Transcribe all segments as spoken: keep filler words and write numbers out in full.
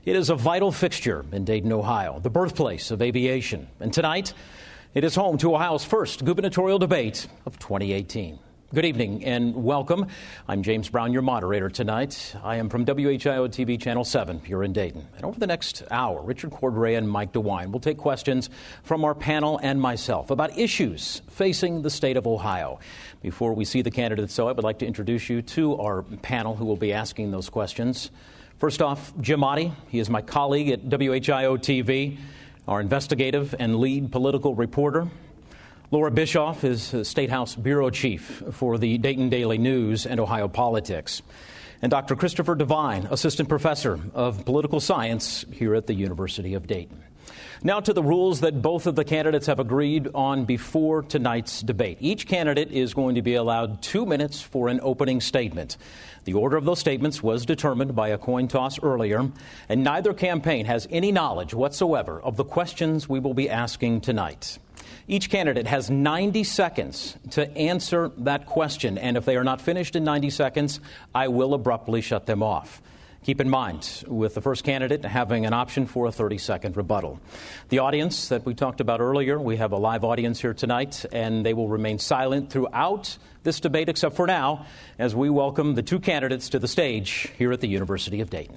It is a vital fixture in Dayton, Ohio, the birthplace of aviation. And tonight, it is home to Ohio's first gubernatorial debate of twenty eighteen. Good evening and welcome. I'm James Brown, your moderator tonight. I am from W H I O T V Channel seven here in Dayton. And over the next hour, Richard Cordray and Mike DeWine will take questions from our panel and myself about issues facing the state of Ohio. Before we see the candidates, so I would like to introduce you to our panel who will be asking those questions. First off, Jim Otte. He is my colleague at W H I O T V, our investigative and lead political reporter. Laura Bischoff is State House Bureau Chief for the Dayton Daily News and Ohio Politics. And Doctor Christopher Devine, Assistant Professor of Political Science here at the University of Dayton. Now to the rules that both of the candidates have agreed on before tonight's debate. Each candidate is going to be allowed two minutes for an opening statement. The order of those statements was determined by a coin toss earlier, and neither campaign has any knowledge whatsoever of the questions we will be asking tonight. Each candidate has ninety seconds to answer that question, and if they are not finished in ninety seconds, I will abruptly shut them off. Keep in mind, with the first candidate having an option for a thirty-second rebuttal. The audience that we talked about earlier, we have a live audience here tonight, and they will remain silent throughout this debate, except for now, as we welcome the two candidates to the stage here at the University of Dayton.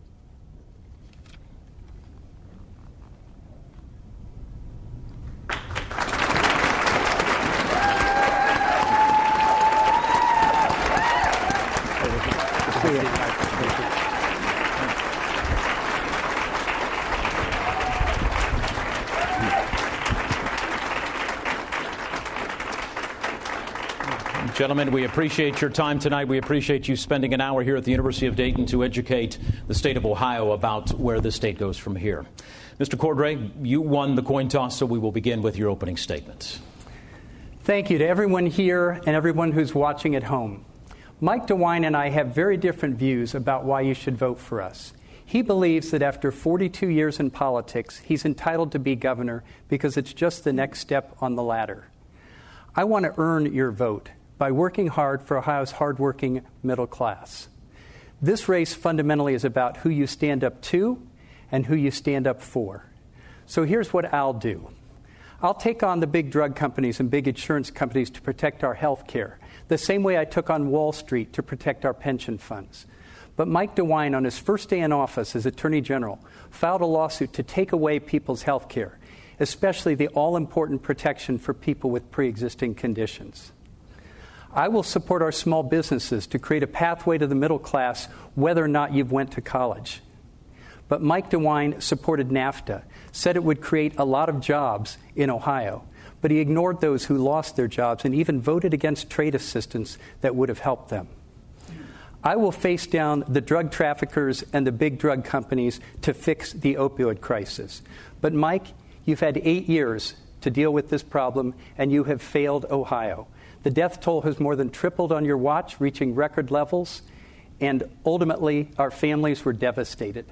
Gentlemen, we appreciate your time tonight. We appreciate you spending an hour here at the University of Dayton to educate the state of Ohio about where the state goes from here. Mister Cordray, you won the coin toss, so we will begin with your opening statements. Thank you to everyone here and everyone who's watching at home. Mike DeWine and I have very different views about why you should vote for us. He believes that after forty-two years in politics, he's entitled to be governor because it's just the next step on the ladder. I want to earn your vote by working hard for Ohio's hardworking middle class. This race fundamentally is about who you stand up to and who you stand up for. So here's what I'll do. I'll take on the big drug companies and big insurance companies to protect our health care, the same way I took on Wall Street to protect our pension funds. But Mike DeWine, on his first day in office as Attorney General, filed a lawsuit to take away people's health care, especially the all-important protection for people with pre-existing conditions. I will support our small businesses to create a pathway to the middle class, whether or not you've went to college. But Mike DeWine supported NAFTA, said it would create a lot of jobs in Ohio, but he ignored those who lost their jobs and even voted against trade assistance that would have helped them. I will face down the drug traffickers and the big drug companies to fix the opioid crisis. But Mike, you've had eight years to deal with this problem, and you have failed Ohio. The death toll has more than tripled on your watch, reaching record levels, and ultimately our families were devastated.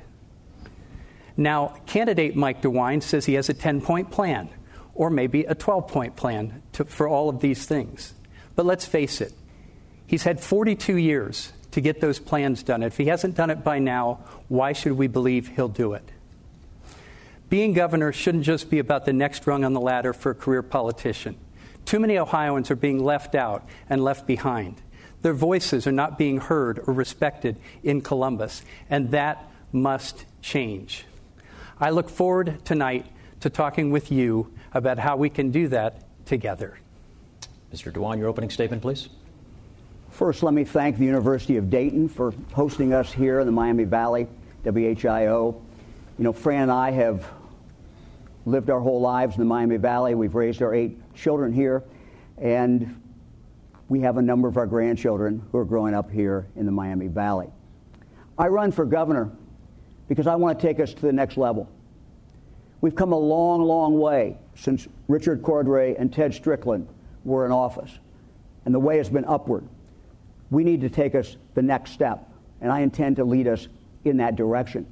Now, candidate Mike DeWine says he has a ten-point plan, or maybe a twelve-point plan to, for all of these things. But let's face it, he's had forty-two years to get those plans done. If he hasn't done it by now, why should we believe he'll do it? Being governor shouldn't just be about the next rung on the ladder for a career politician. Too many Ohioans are being left out and left behind. Their voices are not being heard or respected in Columbus, and that must change. I look forward tonight to talking with you about how we can do that together. Mister DeWine, your opening statement, please. First, let me thank the University of Dayton for hosting us here in the Miami Valley, W H I O. You know, Fran and I have lived our whole lives in the Miami Valley. We've raised our eight children here, and we have a number of our grandchildren who are growing up here in the Miami Valley. I run for governor because I want to take us to the next level. We've come a long, long way since Richard Cordray and Ted Strickland were in office, and the way has been upward. We need to take us the next step, and I intend to lead us in that direction.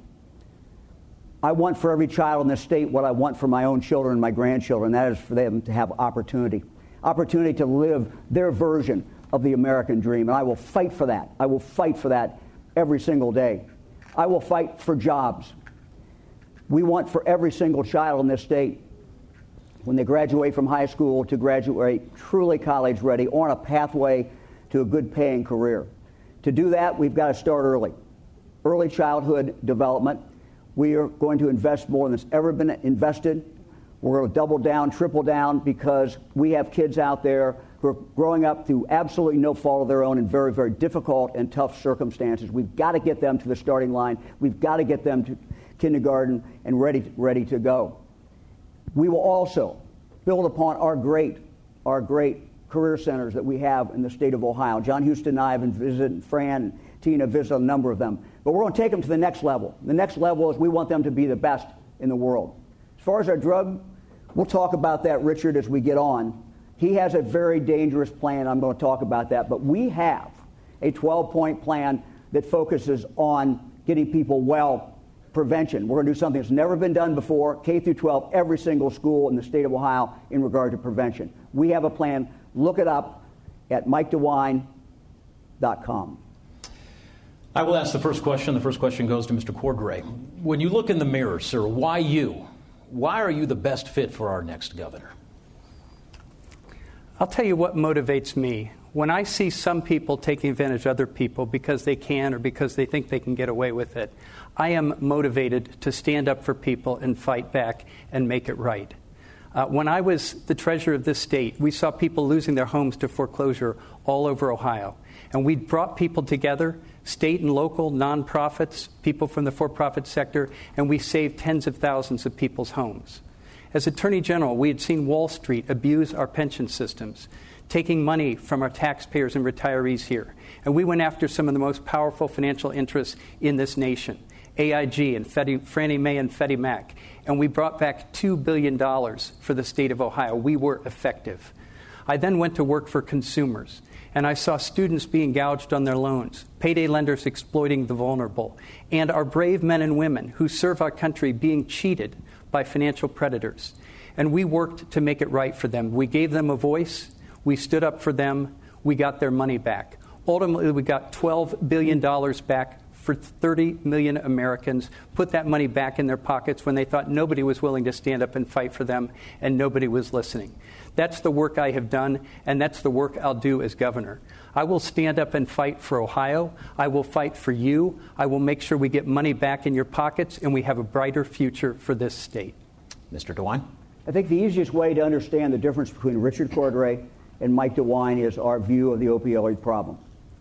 I want for every child in this state what I want for my own children and my grandchildren. That is for them to have opportunity. Opportunity to live their version of the American dream. And I will fight for that. I will fight for that every single day. I will fight for jobs. We want for every single child in this state, when they graduate from high school, to graduate truly college ready or on a pathway to a good paying career. To do that, we've got to start early. Early childhood development. We are going to invest more than it's ever been invested. We're going to double down, triple down, because we have kids out there who are growing up through absolutely no fault of their own in very, very difficult and tough circumstances. We've got to get them to the starting line. We've got to get them to kindergarten and ready, ready to go. We will also build upon our great, our great career centers that we have in the state of Ohio. John Houston and I have been visiting, Fran and Tina visited a number of them. But we're going to take them to the next level. The next level is we want them to be the best in the world. As far as our drug, we'll talk about that, Richard, as we get on. He has a very dangerous plan. I'm going to talk about that. But we have a twelve-point plan that focuses on getting people well, prevention. We're going to do something that's never been done before, K through twelve, every single school in the state of Ohio in regard to prevention. We have a plan. Look it up at mike dewine dot com. I will ask the first question. The first question goes to Mister Cordray. When you look in the mirror, sir, why you? Why are you the best fit for our next governor? I'll tell you what motivates me. When I see some people taking advantage of other people because they can or because they think they can get away with it, I am motivated to stand up for people and fight back and make it right. Uh, when I was the treasurer of this state, we saw people losing their homes to foreclosure all over Ohio. And we brought people together, state and local, nonprofits, people from the for-profit sector, and we saved tens of thousands of people's homes. As Attorney General, we had seen Wall Street abuse our pension systems, taking money from our taxpayers and retirees here. And we went after some of the most powerful financial interests in this nation, A I G and Fannie Mae and Freddie Mac. And we brought back two billion dollars for the state of Ohio. We were effective. I then went to work for consumers, and I saw students being gouged on their loans, payday lenders exploiting the vulnerable, and our brave men and women who serve our country being cheated by financial predators. And we worked to make it right for them. We gave them a voice. We stood up for them. We got their money back. Ultimately, we got twelve billion dollars back for thirty million Americans, put that money back in their pockets when they thought nobody was willing to stand up and fight for them and nobody was listening. That's the work I have done, and that's the work I'll do as governor. I will stand up and fight for Ohio. I will fight for you. I will make sure we get money back in your pockets and we have a brighter future for this state. Mister DeWine? I think the easiest way to understand the difference between Richard Cordray and Mike DeWine is our view of the opioid problem.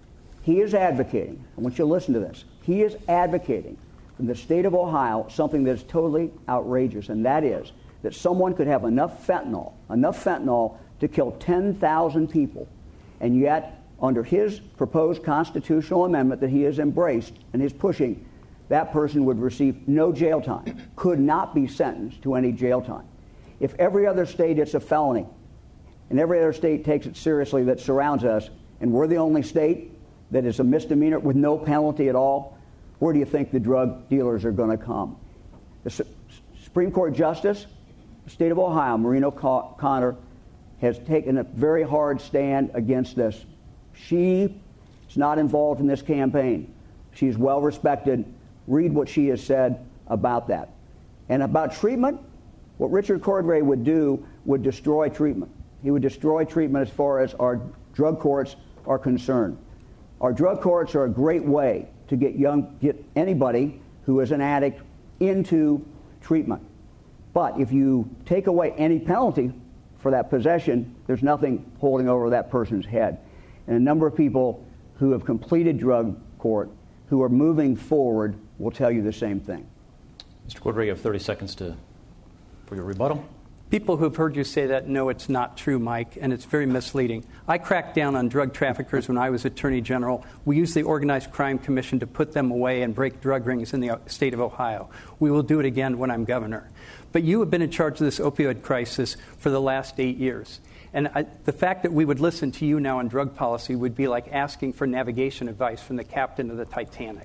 He is advocating, I want you to listen to this, he is advocating in the state of Ohio something that is totally outrageous, and that is that someone could have enough fentanyl, enough fentanyl to kill ten thousand people, and yet under his proposed constitutional amendment that he has embraced and is pushing, that person would receive no jail time, could not be sentenced to any jail time. If every other state it's a felony, and every other state takes it seriously that surrounds us, and we're the only state that is a misdemeanor with no penalty at all, where do you think the drug dealers are going to come? The Su- Supreme Court Justice, the state of Ohio, Maureen O'Connor, has taken a very hard stand against this. She is not involved in this campaign. She's well respected. Read what she has said about that. And about treatment, what Richard Cordray would do would destroy treatment. He would destroy treatment as far as our drug courts are concerned. Our drug courts are a great way to get young, get anybody who is an addict into treatment. But if you take away any penalty for that possession, there's nothing holding over that person's head. And a number of people who have completed drug court, who are moving forward, will tell you the same thing. Mister Cordray, you have thirty seconds to for your rebuttal. People who've heard you say that know it's not true, Mike, and it's very misleading. I cracked down on drug traffickers when I was Attorney General. We used the Organized Crime Commission to put them away and break drug rings in the state of Ohio. We will do it again when I'm governor. But you have been in charge of this opioid crisis for the last eight years. And I, the fact that we would listen to you now on drug policy would be like asking for navigation advice from the captain of the Titanic.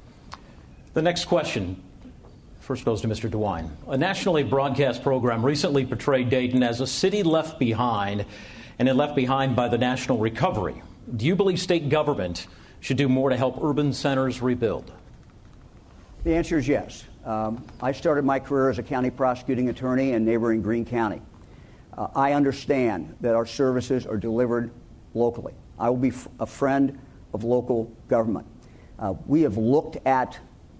The next question first goes to Mister DeWine. A nationally broadcast program recently portrayed Dayton as a city left behind, and it left behind by the national recovery. Do you believe state government should do more to help urban centers rebuild? The answer is yes. Um, I started my career as a county prosecuting attorney in neighboring Greene County. Uh, I understand that our services are delivered locally. I will be f- a friend of local government. Uh, we have looked at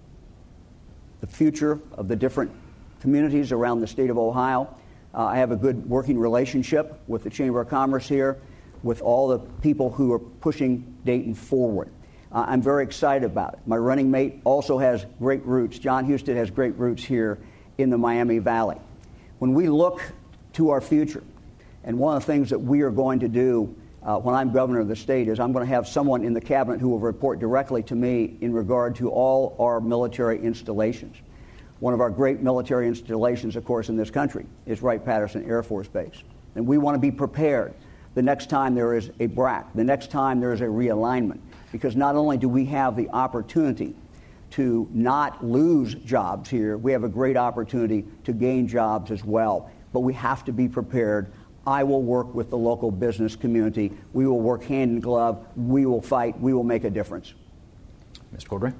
the future of the different communities around the state of Ohio. Uh, I have a good working relationship with the Chamber of Commerce here, with all the people who are pushing Dayton forward. Uh, I'm very excited about it. My running mate also has great roots. John Husted has great roots here in the Miami Valley. When we look to our future, and one of the things that we are going to do uh, when I'm governor of the state is I'm going to have someone in the cabinet who will report directly to me in regard to all our military installations. One of our great military installations, of course, in this country is Wright-Patterson Air Force Base. And we want to be prepared the next time there is a B R A C, the next time there is a realignment. Because not only do we have the opportunity to not lose jobs here, we have a great opportunity to gain jobs as well. But we have to be prepared. I will work with the local business community. We will work hand in glove. We will fight. We will make a difference. Mister Cordray?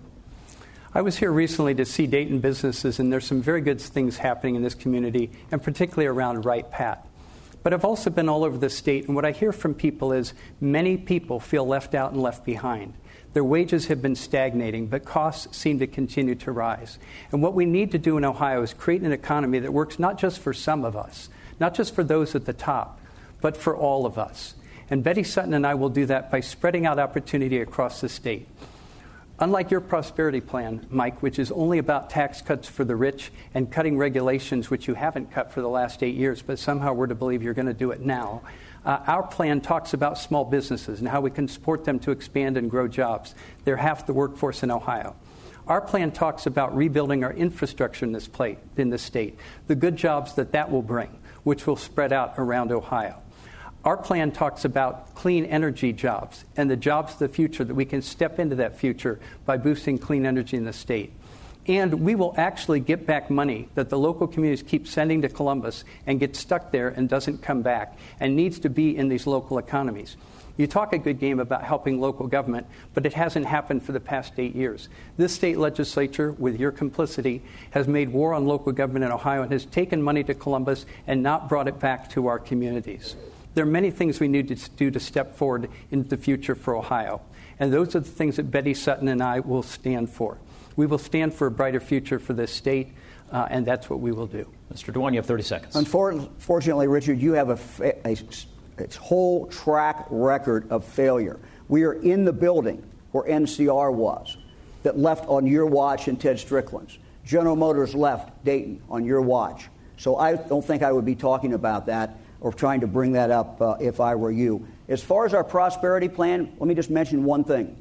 I was here recently to see Dayton businesses, and there's some very good things happening in this community, and particularly around Wright-Pat. But I've also been all over the state, and what I hear from people is many people feel left out and left behind. Their wages have been stagnating, but costs seem to continue to rise. And what we need to do in Ohio is create an economy that works not just for some of us, not just for those at the top, but for all of us. And Betty Sutton and I will do that by spreading out opportunity across the state. Unlike your prosperity plan, Mike, which is only about tax cuts for the rich and cutting regulations, which you haven't cut for the last eight years, but somehow we're to believe you're going to do it now, uh, our plan talks about small businesses and how we can support them to expand and grow jobs. They're half the workforce in Ohio. Our plan talks about rebuilding our infrastructure in this, plate, in this state, the good jobs that that will bring, which will spread out around Ohio. Our plan talks about clean energy jobs and the jobs of the future, that we can step into that future by boosting clean energy in the state. And we will actually get back money that the local communities keep sending to Columbus and gets stuck there and doesn't come back and needs to be in these local economies. You talk a good game about helping local government, but it hasn't happened for the past eight years. This state legislature, with your complicity, has made war on local government in Ohio and has taken money to Columbus and not brought it back to our communities. There are many things we need to do to step forward into the future for Ohio. And those are the things that Betty Sutton and I will stand for. We will stand for a brighter future for this state, uh, and that's what we will do. Mister DeWine, you have thirty seconds. Unfortunately, Richard, you have a, fa- a, a whole track record of failure. We are in the building where N C R was, that left on your watch and Ted Strickland's. General Motors left Dayton on your watch. So I don't think I would be talking about that or trying to bring that up uh, if I were you. As far as our prosperity plan, let me just mention one thing.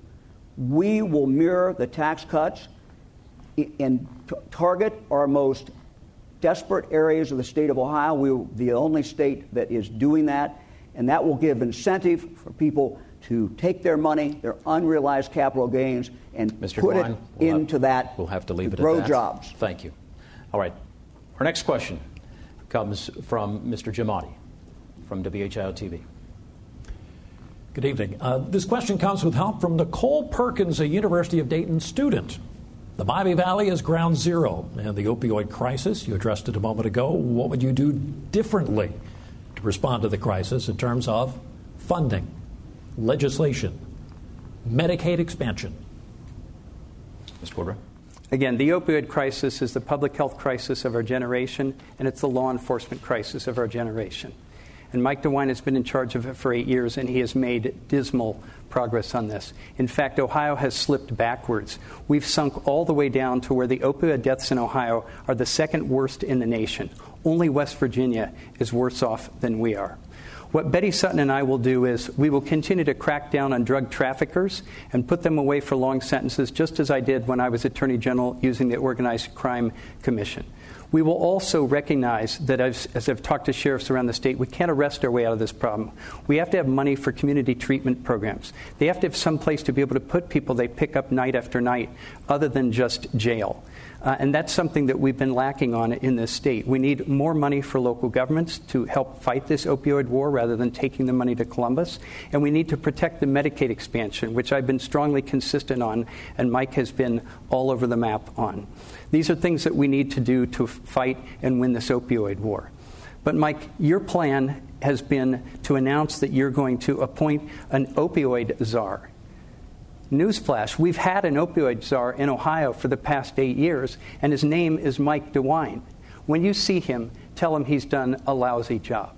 We will mirror the tax cuts and t- target our most desperate areas of the state of Ohio. We will be the only state that is doing that, and that will give incentive for people to take their money, their unrealized capital gains, and Mister put Devine, it we'll into have, that we'll have to leave to it grow at that. jobs. Thank you. All right. Our next question comes from Mister Jim Oddie from W H I O T V. Good evening. Uh, this question comes with help from Nicole Perkins, a University of Dayton student. The Miami Valley is ground zero in the opioid crisis. You addressed it a moment ago. What would you do differently to respond to the crisis in terms of funding, legislation, Medicaid expansion? Mister Cordray? Again, the opioid crisis is the public health crisis of our generation, and it's the law enforcement crisis of our generation. And Mike DeWine has been in charge of it for eight years, and he has made dismal progress on this. In fact, Ohio has slipped backwards. We've sunk all the way down to where the opioid deaths in Ohio are the second worst in the nation. Only West Virginia is worse off than we are. What Betty Sutton and I will do is we will continue to crack down on drug traffickers and put them away for long sentences, just as I did when I was Attorney General using the Organized Crime Commission. We will also recognize that, as, as I've talked to sheriffs around the state, we can't arrest our way out of this problem. We have to have money for community treatment programs. They have to have some place to be able to put people they pick up night after night other than just jail. Uh, and that's something that we've been lacking on in this state. We need more money for local governments to help fight this opioid war rather than taking the money to Columbus. And we need to protect the Medicaid expansion, which I've been strongly consistent on, and Mike has been all over the map on. These are things that we need to do to fight and win this opioid war. But Mike, your plan has been to announce that you're going to appoint an opioid czar. Newsflash, we've had an opioid czar in Ohio for the past eight years, and his name is Mike DeWine. When you see him, tell him he's done a lousy job.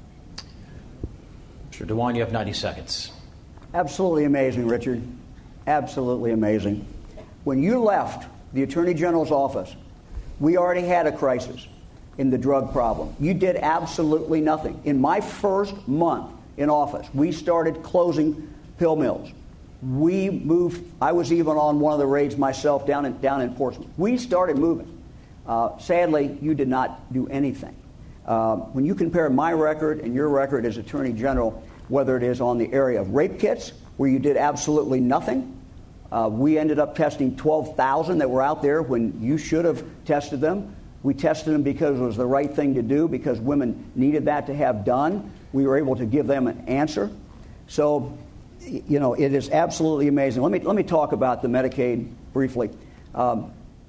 Mister DeWine, you have ninety seconds. Absolutely amazing, Richard. Absolutely amazing. When you left the Attorney General's office, we already had a crisis in the drug problem. You did absolutely nothing. In my first month in office, we started closing pill mills. We moved, I was even on one of the raids myself down in, down in Portsmouth. We started moving. Uh, sadly, you did not do anything. Uh, when you compare my record and your record as Attorney General, whether it is on the area of rape kits, where you did absolutely nothing, uh, we ended up testing twelve thousand that were out there when you should have tested them. We tested them because it was the right thing to do, because women needed that to have done. We were able to give them an answer. So, you know, it is absolutely amazing. Let me let me talk about the Medicaid briefly. Um,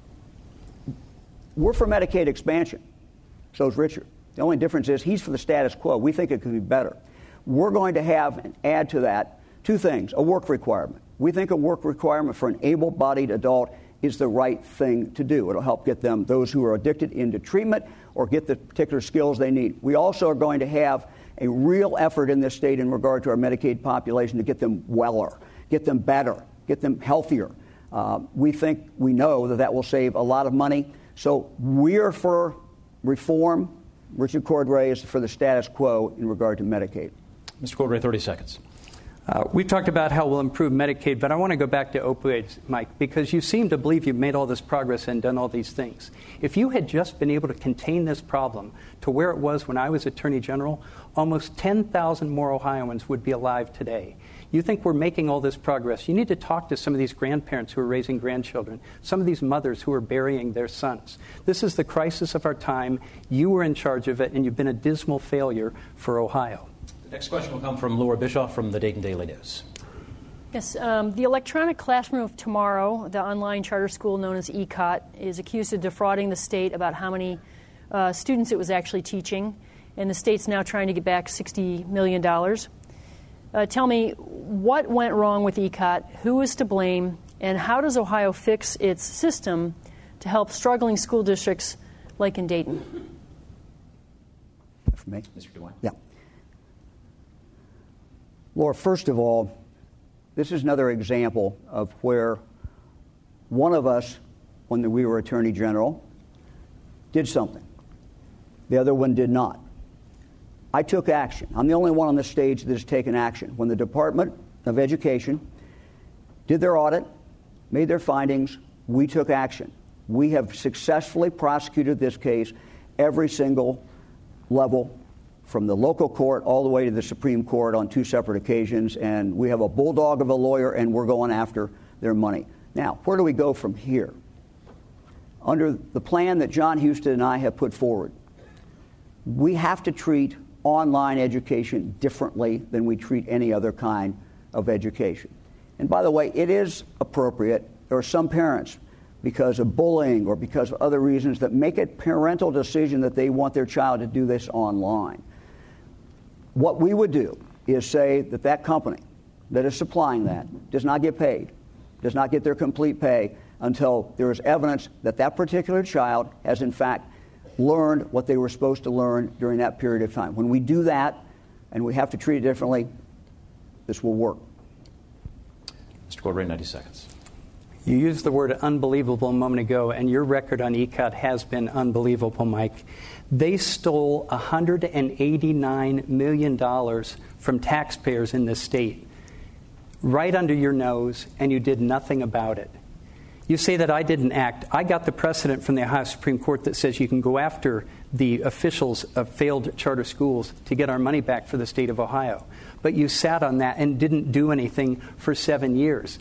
we're for Medicaid expansion. So is Richard. The only difference is he's for the status quo. We think it could be better. We're going to have and add to that two things: a work requirement. We think a work requirement for an able-bodied adult is the right thing to do. It'll help get them, those who are addicted, into treatment or get the particular skills they need. We also are going to have a real effort in this state in regard to our Medicaid population to get them weller, get them better, get them healthier. Uh, we think, we know that that will save a lot of money. So we're for reform. Richard Cordray is for the status quo in regard to Medicaid. Mister Cordray, thirty seconds. Uh, we've talked about how we'll improve Medicaid, but I want to go back to opioids, Mike, because you seem to believe you've made all this progress and done all these things. If you had just been able to contain this problem to where it was when I was Attorney General, almost ten thousand more Ohioans would be alive today. You think we're making all this progress. You need to talk to some of these grandparents who are raising grandchildren, some of these mothers who are burying their sons. This is the crisis of our time. You were in charge of it, and you've been a dismal failure for Ohio. Next question will come from Laura Bischoff from the Dayton Daily News. Yes, um, the electronic classroom of tomorrow, the online charter school known as E C O T, is accused of defrauding the state about how many uh, students it was actually teaching, and the state's now trying to get back sixty million dollars. Uh, tell me, what went wrong with E C O T, who is to blame, and how does Ohio fix its system to help struggling school districts like in Dayton? For me? Mister DeWine. Yeah. Laura, first of all, this is another example of where one of us, when we were Attorney General, did something. The other one did not. I took action. I'm the only one on this stage that has taken action. When the Department of Education did their audit, made their findings, we took action. We have successfully prosecuted this case every single level, from the local court all the way to the Supreme Court on two separate occasions, and we have a bulldog of a lawyer, and we're going after their money. Now, where do we go from here? Under the plan that John Husted and I have put forward, we have to treat online education differently than we treat any other kind of education. And by the way, it is appropriate. There are some parents, because of bullying or because of other reasons, that make a parental decision that they want their child to do this online. What we would do is say that that company that is supplying that does not get paid, does not get their complete pay until there is evidence that that particular child has in fact learned what they were supposed to learn during that period of time. When we do that, and we have to treat it differently, this will work. Mister Cordray, ninety seconds. You used the word unbelievable a moment ago, and your record on E C O T has been unbelievable, Mike. They stole one hundred eighty-nine million dollars from taxpayers in this state, right under your nose, and you did nothing about it. You say that I didn't act. I got the precedent from the Ohio Supreme Court that says you can go after the officials of failed charter schools to get our money back for the state of Ohio. But you sat on that and didn't do anything for seven years.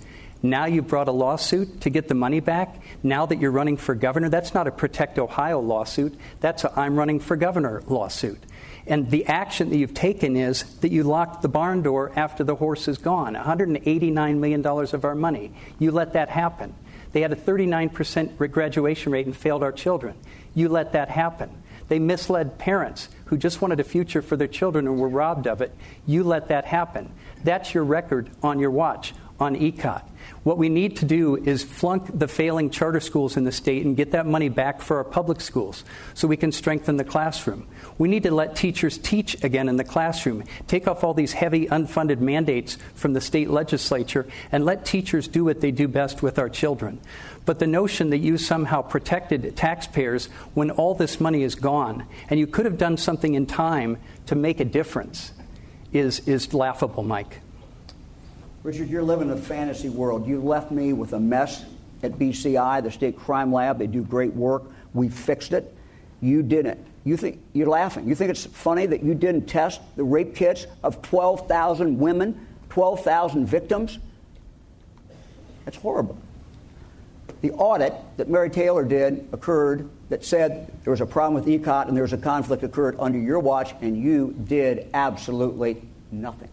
Now you've brought a lawsuit to get the money back. Now that you're running for governor, that's not a Protect Ohio lawsuit. That's a I'm running for governor lawsuit. And the action that you've taken is that you locked the barn door after the horse is gone. one hundred eighty-nine million dollars of our money. You let that happen. They had a thirty-nine percent graduation rate and failed our children. You let that happen. They misled parents who just wanted a future for their children and were robbed of it. You let that happen. That's your record on your watch on E C O T. What we need to do is flunk the failing charter schools in the state and get that money back for our public schools so we can strengthen the classroom. We need to let teachers teach again in the classroom, take off all these heavy unfunded mandates from the state legislature, and let teachers do what they do best with our children. But the notion that you somehow protected taxpayers when all this money is gone and you could have done something in time to make a difference is, is laughable, Mike. Richard, you're living in a fantasy world. You left me with a mess at B C I, the State Crime Lab. They do great work. We fixed it. You didn't. You think you're laughing. You think it's funny that you didn't test the rape kits of twelve thousand women, twelve thousand victims? That's horrible. The audit that Mary Taylor did occurred that said there was a problem with E C O T and there was a conflict occurred under your watch, and you did absolutely nothing.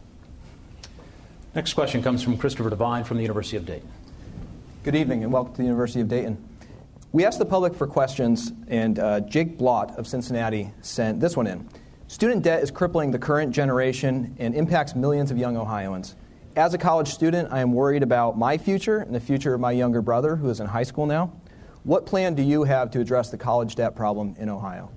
Next question comes from Christopher Devine from the University of Dayton. Good evening and welcome to the University of Dayton. We asked the public for questions, and uh, Jake Blott of Cincinnati sent this one in. Student debt is crippling the current generation and impacts millions of young Ohioans. As a college student, I am worried about my future and the future of my younger brother, who is in high school now. What plan do you have to address the college debt problem in Ohio?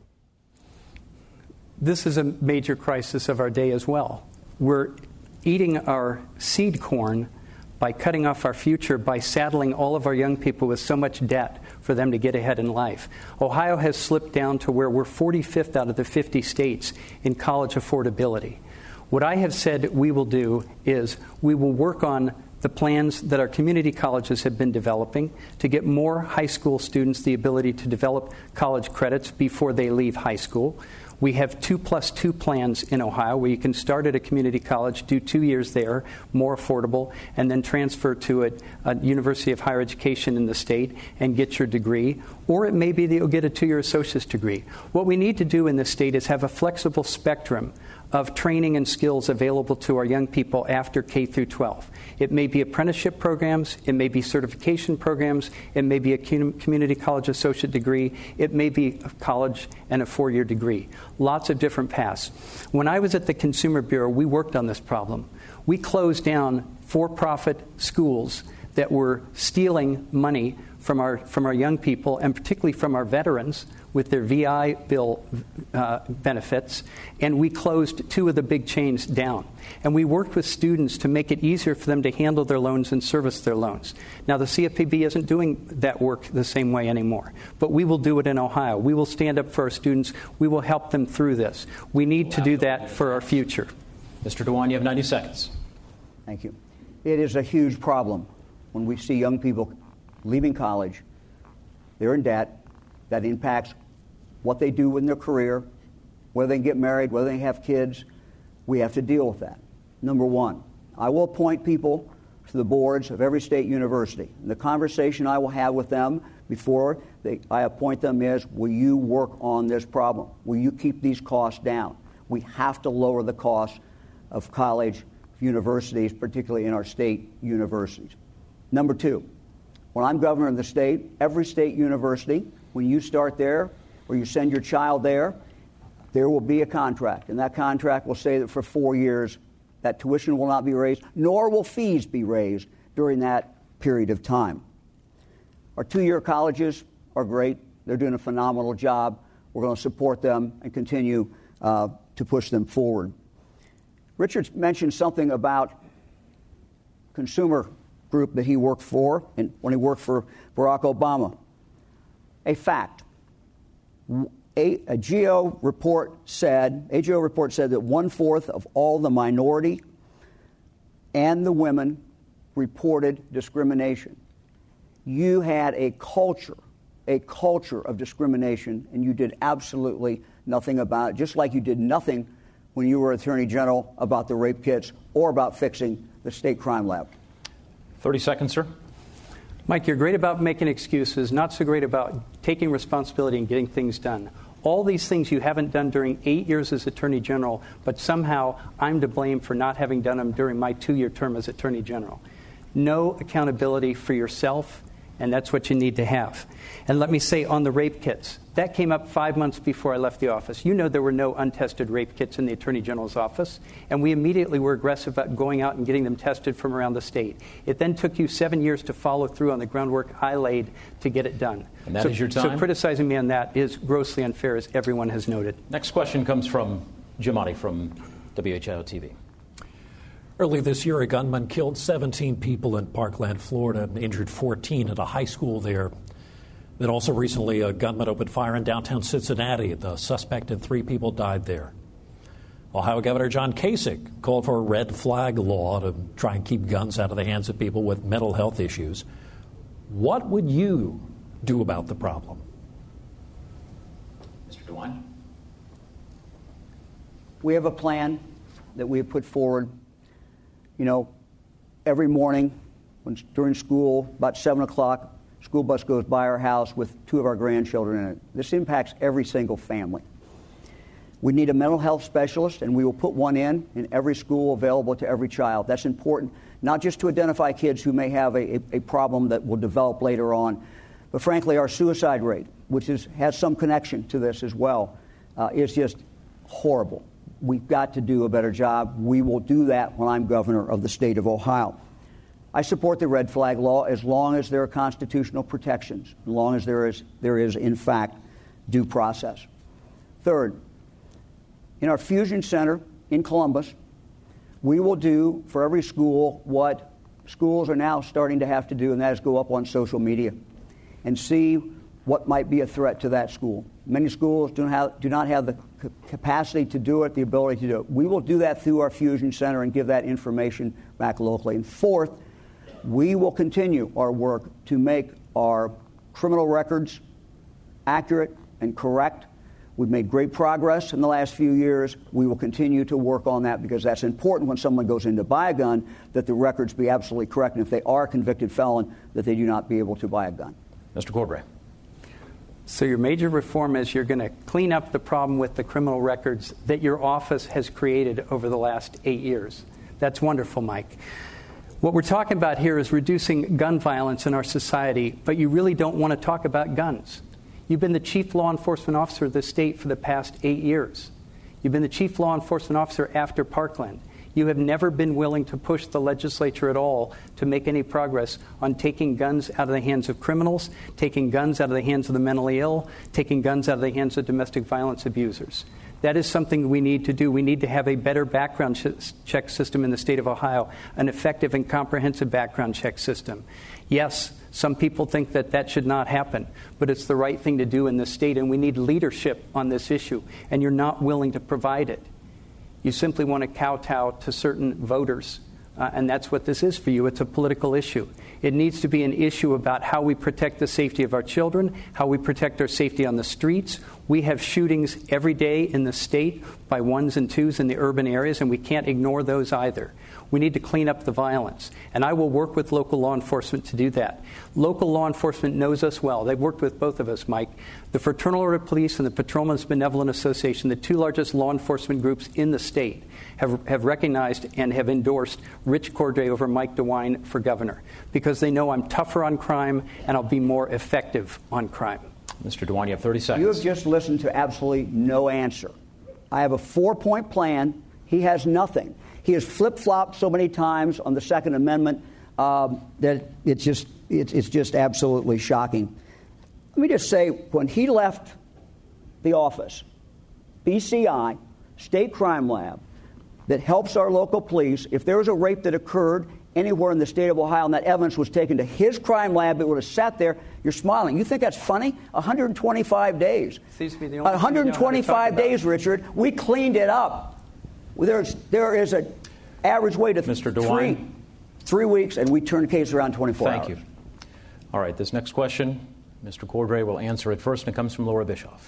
This is a major crisis of our day as well. We're eating our seed corn by cutting off our future, by saddling all of our young people with so much debt for them to get ahead in life. Ohio has slipped down to where we're forty-fifth out of the fifty states in college affordability. What I have said we will do is we will work on the plans that our community colleges have been developing to get more high school students the ability to develop college credits before they leave high school. We have two plus two plans in Ohio where you can start at a community college, do two years there, more affordable, and then transfer to a, a university of higher education in the state and get your degree. Or it may be that you'll get a two-year associate's degree. What we need to do in this state is have a flexible spectrum of training and skills available to our young people after K through twelve. It may be apprenticeship programs, it may be certification programs, it may be a community college associate degree, it may be a college and a four-year degree. Lots of different paths. When I was at the Consumer Bureau, we worked on this problem. We closed down for-profit schools that were stealing money from our from our young people, and particularly from our veterans with their V I Bill uh, benefits, and we closed two of the big chains down. And we worked with students to make it easier for them to handle their loans and service their loans. Now, the C F P B isn't doing that work the same way anymore, but we will do it in Ohio. We will stand up for our students. We will help them through this. We need to do that for our future. Mister DeWine, you have ninety seconds. Thank you. It is a huge problem when we see young people leaving college. They're in debt. That impacts what they do in their career, whether they can get married, whether they have kids. We have to deal with that. Number one, I will appoint people to the boards of every state university. And the conversation I will have with them before they, I appoint them is, will you work on this problem? Will you keep these costs down? We have to lower the cost of college universities, particularly in our state universities. Number two, when I'm governor of the state, every state university, when you start there or you send your child there, there will be a contract. And that contract will say that for four years, that tuition will not be raised, nor will fees be raised during that period of time. Our two-year colleges are great. They're doing a phenomenal job. We're going to support them and continue uh, to push them forward. Richard mentioned something about consumer group that he worked for and when he worked for Barack Obama. A fact. A, a G A O report said, a G A O report said that one-fourth of all the minority and the women reported discrimination. You had a culture, a culture of discrimination, and you did absolutely nothing about it, just like you did nothing when you were Attorney General about the rape kits or about fixing the state crime lab. thirty seconds, sir. Mike, you're great about making excuses, not so great about taking responsibility and getting things done. All these things you haven't done during eight years as Attorney General, but somehow I'm to blame for not having done them during my two-year term as Attorney General. No accountability for yourself, and that's what you need to have. And let me say on the rape kits, that came up five months before I left the office. You know there were no untested rape kits in the Attorney General's office, and we immediately were aggressive about going out and getting them tested from around the state. It then took you seven years to follow through on the groundwork I laid to get it done. And that so, is your time? So criticizing me on that is grossly unfair, as everyone has noted. Next question comes from Jim Otte from W H I O T V. Early this year, a gunman killed seventeen people in Parkland, Florida, and injured fourteen at a high school there. Then also recently, a gunman opened fire in downtown Cincinnati. The suspect and three people died there. Ohio Governor John Kasich called for a red flag law to try and keep guns out of the hands of people with mental health issues. What would you do about the problem? Mister DeWine? We have a plan that we have put forward. You know, every morning when during school, about seven o'clock, school bus goes by our house with two of our grandchildren in it. This impacts every single family. We need a mental health specialist, and we will put one in in every school available to every child. That's important, not just to identify kids who may have a, a, a problem that will develop later on, but frankly, our suicide rate, which is, has some connection to this as well, uh, is just horrible. We've got to do a better job. We will do that when I'm governor of the state of Ohio. I support the red flag law as long as there are constitutional protections, as long as there is, there is in fact, due process. Third, in our Fusion Center in Columbus, we will do for every school what schools are now starting to have to do, and that is go up on social media and see what might be a threat to that school. Many schools do not have, do not have the c- capacity to do it, the ability to do it. We will do that through our Fusion Center and give that information back locally. And fourth, we will continue our work to make our criminal records accurate and correct. We've made great progress in the last few years. We will continue to work on that because that's important when someone goes in to buy a gun, that the records be absolutely correct. And if they are a convicted felon, that they do not be able to buy a gun. Mister Cordray. So your major reform is you're going to clean up the problem with the criminal records that your office has created over the last eight years. That's wonderful, Mike. What we're talking about here is reducing gun violence in our society, but you really don't want to talk about guns. You've been the chief law enforcement officer of the state for the past eight years. You've been the chief law enforcement officer after Parkland. You have never been willing to push the legislature at all to make any progress on taking guns out of the hands of criminals, taking guns out of the hands of the mentally ill, taking guns out of the hands of domestic violence abusers. That is something we need to do. We need to have a better background ch- check system in the state of Ohio, an effective and comprehensive background check system. Yes, some people think that that should not happen, but it's the right thing to do in this state, and we need leadership on this issue, and you're not willing to provide it. You simply want to kowtow to certain voters, uh, and that's what this is for you. It's a political issue. It needs to be an issue about how we protect the safety of our children, how we protect our safety on the streets. We have shootings every day in the state by ones and twos in the urban areas, and we can't ignore those either. We need to clean up the violence, and I will work with local law enforcement to do that. Local law enforcement knows us well. They've worked with both of us, Mike. The Fraternal Order of Police and the Patrolmen's Benevolent Association, the two largest law enforcement groups in the state, have, have recognized and have endorsed Rich Cordray over Mike DeWine for governor because they know I'm tougher on crime and I'll be more effective on crime. Mister DeWine, you have thirty seconds. You have just listened to absolutely no answer. I have a four-point plan. He has nothing. He has flip-flopped so many times on the Second Amendment um, that it's just it's, it's just absolutely shocking. Let me just say, when he left the office, B C I, State Crime Lab, that helps our local police, if there was a rape that occurred anywhere in the state of Ohio and that evidence was taken to his crime lab, it would have sat there. You're smiling. You think that's funny? one hundred twenty-five days. Seems to be the only one hundred twenty-five days, Richard. We cleaned it up. There's, there is an average wait of Mister three, DeWine. three weeks, and we turn the case around twenty-four Thank hours. you. All right, this next question, Mister Cordray will answer it first, and it comes from Laura Bischoff.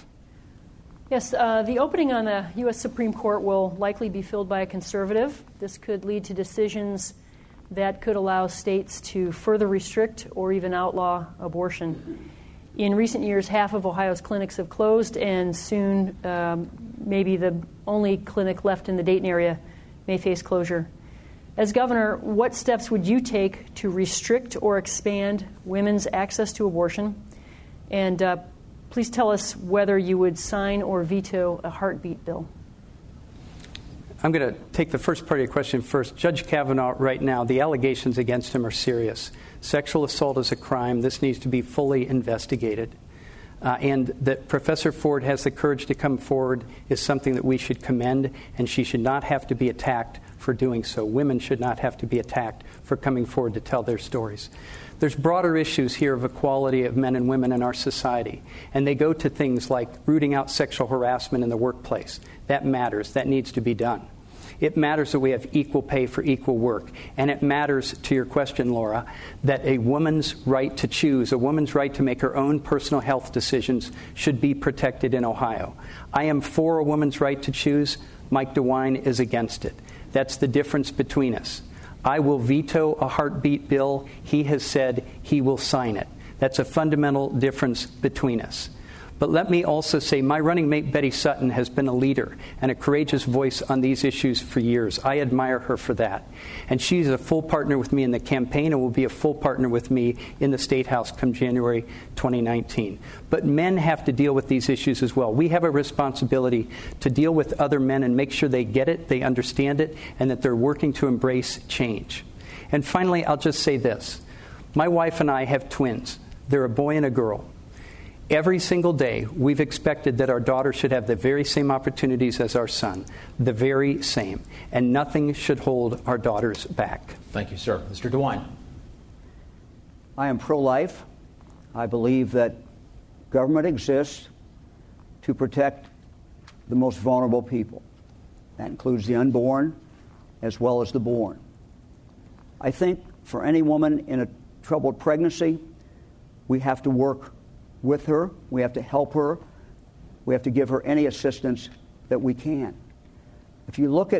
Yes, uh, the opening on the U S Supreme Court will likely be filled by a conservative. This could lead to decisions that could allow states to further restrict or even outlaw abortion. In recent years, half of Ohio's clinics have closed, and soon um, maybe the only clinic left in the Dayton area may face closure. As governor, what steps would you take to restrict or expand women's access to abortion? And uh, please tell us whether you would sign or veto a heartbeat bill. I'm going to take the first part of your question first. Judge Kavanaugh, right now, the allegations against him are serious. Sexual assault is a crime. This needs to be fully investigated. Uh, and that Professor Ford has the courage to come forward is something that we should commend, and she should not have to be attacked for doing so. Women should not have to be attacked for coming forward to tell their stories. There's broader issues here of equality of men and women in our society, and they go to things like rooting out sexual harassment in the workplace. That matters. That needs to be done. It matters that we have equal pay for equal work. And it matters, to your question, Laura, that a woman's right to choose, a woman's right to make her own personal health decisions should be protected in Ohio. I am for a woman's right to choose. Mike DeWine is against it. That's the difference between us. I will veto a heartbeat bill. He has said he will sign it. That's a fundamental difference between us. But let me also say my running mate, Betty Sutton, has been a leader and a courageous voice on these issues for years. I admire her for that. And she's a full partner with me in the campaign and will be a full partner with me in the State House come January twenty nineteen. But men have to deal with these issues as well. We have a responsibility to deal with other men and make sure they get it, they understand it, and that they're working to embrace change. And finally, I'll just say this. My wife and I have twins. They're a boy and a girl. Every single day, we've expected that our daughter should have the very same opportunities as our son, the very same. And nothing should hold our daughters back. Thank you, sir. Mister DeWine. I am pro-life. I believe that government exists to protect the most vulnerable people. That includes the unborn as well as the born. I think for any woman in a troubled pregnancy, we have to work with her. We have to help her. We have to give her any assistance that we can. If you look at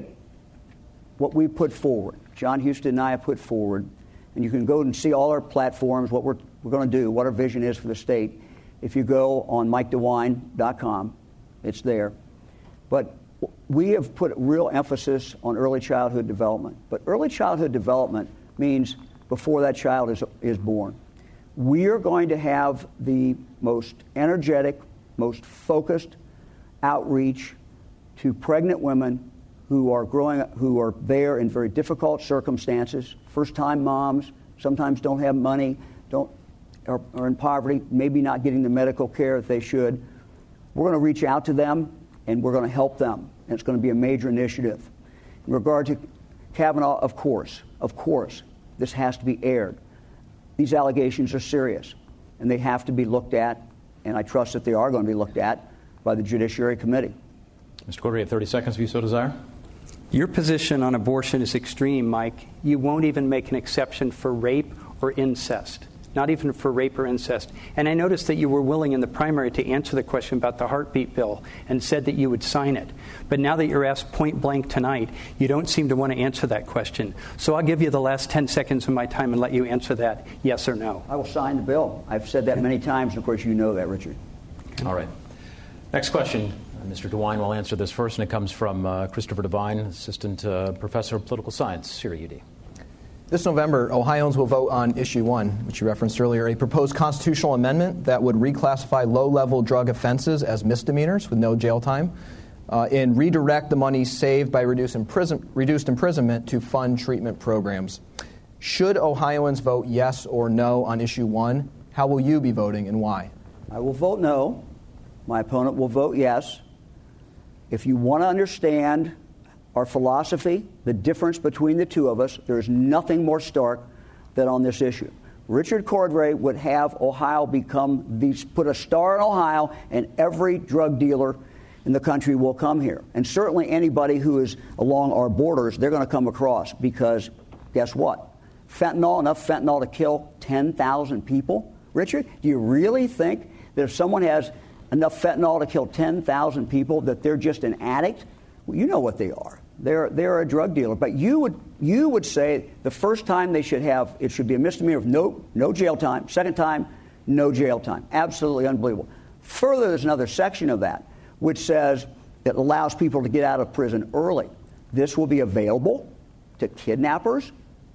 what we put forward, John Huston and I have put forward, and you can go and see all our platforms, what we're, we're going to do, what our vision is for the state. If you go on mike dewine dot com, it's there. But we have put real emphasis on early childhood development. But early childhood development means before that child is, is born. We are going to have the most energetic, most focused outreach to pregnant women who are growing, who are there in very difficult circumstances, first-time moms, sometimes don't have money, don't are, are in poverty, maybe not getting the medical care that they should. We're going to reach out to them, and we're going to help them, and it's going to be a major initiative. In regard to Kavanaugh, of course, of course, this has to be aired. These allegations are serious, and they have to be looked at, and I trust that they are going to be looked at by the Judiciary Committee. Mister Corder, you have thirty seconds if you so desire. Your position on abortion is extreme, Mike. You won't even make an exception for rape or incest, not even for rape or incest. And I noticed that you were willing in the primary to answer the question about the heartbeat bill and said that you would sign it. But now that you're asked point blank tonight, you don't seem to want to answer that question. So I'll give you the last ten seconds of my time and let you answer that yes or no. I will sign the bill. I've said that okay. many times, and of course you know that, Richard. All right. Next question. Mister DeWine will answer this first, and it comes from uh, Christopher Devine, Assistant uh, Professor of Political Science here at U D. This November, Ohioans will vote on Issue one, which you referenced earlier, a proposed constitutional amendment that would reclassify low-level drug offenses as misdemeanors with no jail time uh, and redirect the money saved by reduced, imprison- reduced imprisonment to fund treatment programs. Should Ohioans vote yes or no on Issue one, how will you be voting and why? I will vote no. My opponent will vote yes. If you want to understand our philosophy, the difference between the two of us, there's nothing more stark than on this issue. Richard Cordray would have Ohio become, these, put a star in Ohio, and every drug dealer in the country will come here. And certainly anybody who is along our borders, they're going to come across because guess what? Fentanyl, enough fentanyl to kill ten thousand people? Richard, do you really think that if someone has enough fentanyl to kill ten thousand people that they're just an addict? Well, you know what they are. They're, they're a drug dealer. But you would, you would say the first time they should have, it should be a misdemeanor with no, no jail time. Second time, no jail time. Absolutely unbelievable. Further, there's another section of that which says it allows people to get out of prison early. This will be available to kidnappers.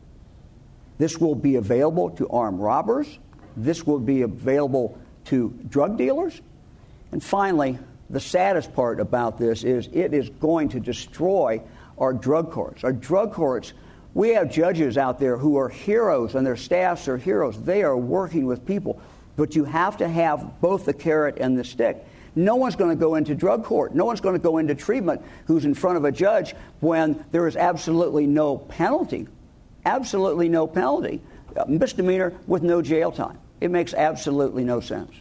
This will be available to armed robbers. This will be available to drug dealers. And finally, the saddest part about this is it is going to destroy our drug courts. Our drug courts, we have judges out there who are heroes and their staffs are heroes. They are working with people. But you have to have both the carrot and the stick. No one's going to go into drug court. No one's going to go into treatment who's in front of a judge when there is absolutely no penalty. Absolutely no penalty. A misdemeanor with no jail time. It makes absolutely no sense.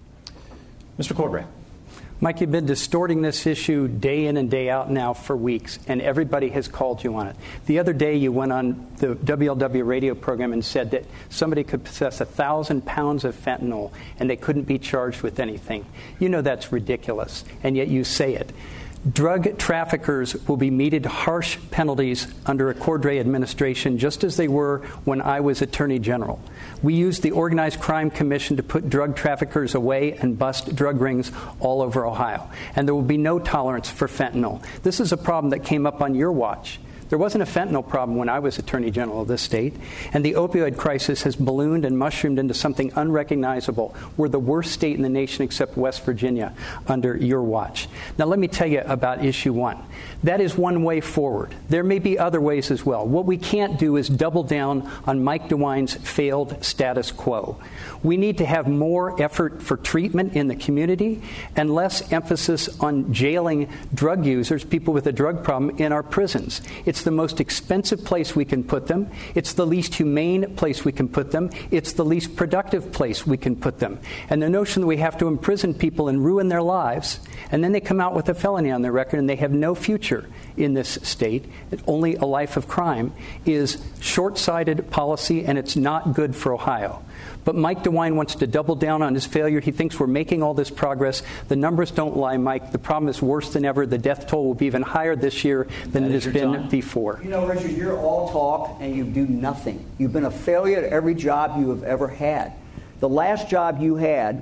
Mister Cordray. Mike, you've been distorting this issue day in and day out now for weeks, and everybody has called you on it. The other day you went on the W L W radio program and said that somebody could possess a thousand pounds of fentanyl and they couldn't be charged with anything. You know that's ridiculous, and yet you say it. Drug traffickers will be meted harsh penalties under a Cordray administration, just as they were when I was Attorney General. We used the Organized Crime Commission to put drug traffickers away and bust drug rings all over Ohio. And there will be no tolerance for fentanyl. This is a problem that came up on your watch. There wasn't a fentanyl problem when I was Attorney General of this state, and the opioid crisis has ballooned and mushroomed into something unrecognizable. We're the worst state in the nation except West Virginia under your watch. Now let me tell you about issue one. That is one way forward. There may be other ways as well. What we can't do is double down on Mike DeWine's failed status quo. We need to have more effort for treatment in the community and less emphasis on jailing drug users, people with a drug problem, in our prisons. It's the most expensive place we can put them. It's the least humane place we can put them. It's the least productive place we can put them. And the notion that we have to imprison people and ruin their lives, and then they come out with a felony on their record and they have no future in this state, only a life of crime, is short-sighted policy, and it's not good for Ohio. But Mike DeWine wants to double down on his failure. He thinks we're making all this progress. The numbers don't lie, Mike. The problem is worse than ever. The death toll will be even higher this year than that it has been time. before. You know, Richard, you're all talk and you do nothing. You've been a failure at every job you have ever had. The last job you had,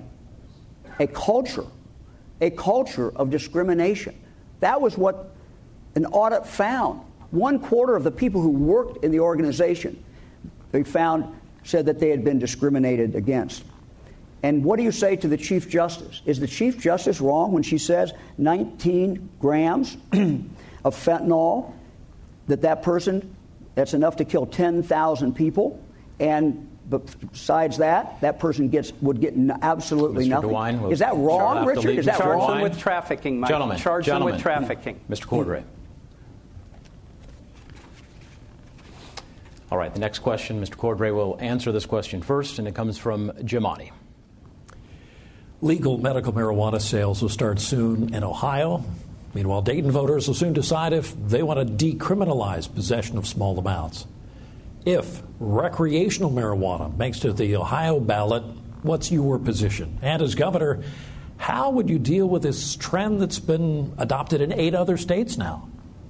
a culture, a culture of discrimination. That was what an audit found. One quarter of the people who worked in the organization, they found, said that they had been discriminated against. And what do you say to the Chief Justice? Is the Chief Justice wrong when she says nineteen grams of fentanyl, that that person, that's enough to kill ten thousand people, and besides that, that person gets would get absolutely Mister nothing? DeWine, we'll is that wrong, Richard? Is that Charge wrong? them with trafficking, Mike. Gentlemen, Charge gentlemen. them with trafficking. Mister Cordray. All right, the next question, Mister Cordray will answer this question first, and it comes from Jimani. Legal medical marijuana sales will start soon in Ohio. Meanwhile, Dayton voters will soon decide if they want to decriminalize possession of small amounts. If recreational marijuana makes it to the Ohio ballot, what's your position? And as governor, how would you deal with this trend that's been adopted in eight other states now?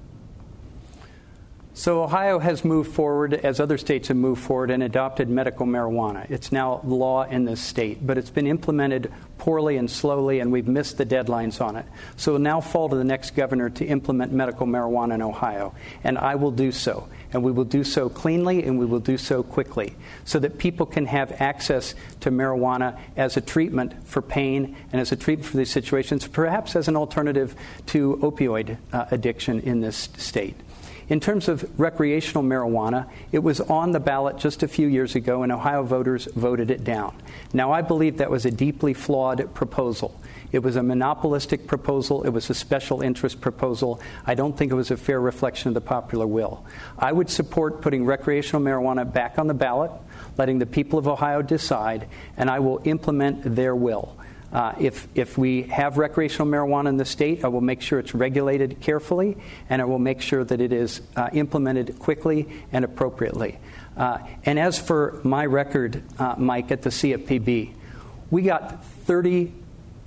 So Ohio has moved forward, as other states have moved forward, and adopted medical marijuana. It's now law in this state, but it's been implemented poorly and slowly, and we've missed the deadlines on it. So it will now fall to the next governor to implement medical marijuana in Ohio, and I will do so. And we will do so cleanly, and we will do so quickly, so that people can have access to marijuana as a treatment for pain and as a treatment for these situations, perhaps as an alternative to opioid uh, addiction in this state. In terms of recreational marijuana, it was on the ballot just a few years ago, and Ohio voters voted it down. Now, I believe that was a deeply flawed proposal. It was a monopolistic proposal. It was a special interest proposal. I don't think it was a fair reflection of the popular will. I would support putting recreational marijuana back on the ballot, letting the people of Ohio decide, and I will implement their will. Uh, if, if we have recreational marijuana in the state, I will make sure it's regulated carefully, and I will make sure that it is uh, implemented quickly and appropriately. Uh, and as for my record, uh, Mike, at the C F P B, we got thirty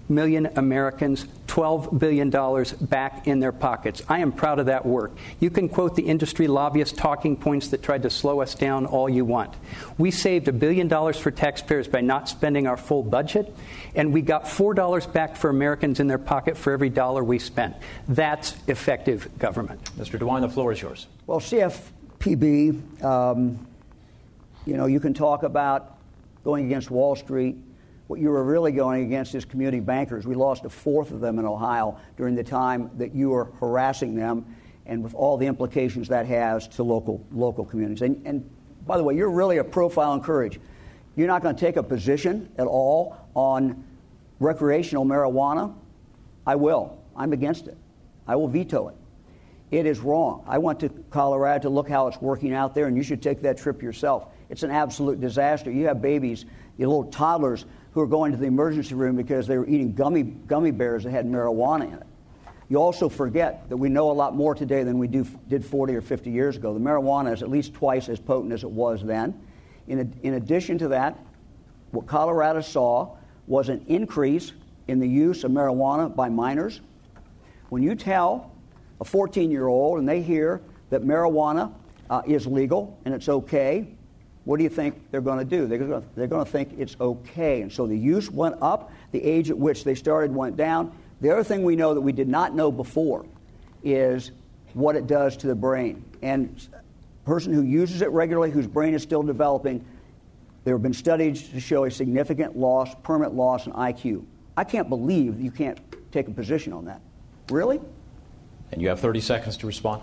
million Americans twelve billion dollars back in their pockets. I am proud of that work. You can quote the industry lobbyist talking points that tried to slow us down all you want. We saved a billion dollars for taxpayers by not spending our full budget, and we got four dollars back for Americans in their pocket for every dollar we spent. That's effective government. Mister DeWine, the floor is yours. Well, C F P B, um, you know, you can talk about going against Wall Street. What you were really going against is community bankers. We lost a fourth of them in Ohio during the time that you were harassing them, and with all the implications that has to local local communities. And, and by the way, you're really a profile in courage. You're not going to take a position at all on recreational marijuana. I will. I'm against it. I will veto it. It is wrong. I went to Colorado to look how it's working out there, and you should take that trip yourself. It's an absolute disaster. You have babies, your little toddlers, who are going to the emergency room because they were eating gummy gummy bears that had marijuana in it. You also forget that we know a lot more today than we do, did forty or fifty years ago. The marijuana is at least twice as potent as it was then. In, in addition to that, what Colorado saw was an increase in the use of marijuana by minors. When you tell a fourteen-year-old and they hear that marijuana uh, is legal and it's okay, what do you think they're going to do? They're going to, they're going to think it's okay. And so the use went up. The age at which they started went down. The other thing we know that we did not know before is what it does to the brain. And a person who uses it regularly, whose brain is still developing, there have been studies to show a significant loss, permanent loss in I Q. I can't believe you can't take a position on that. Really? And you have thirty seconds to respond.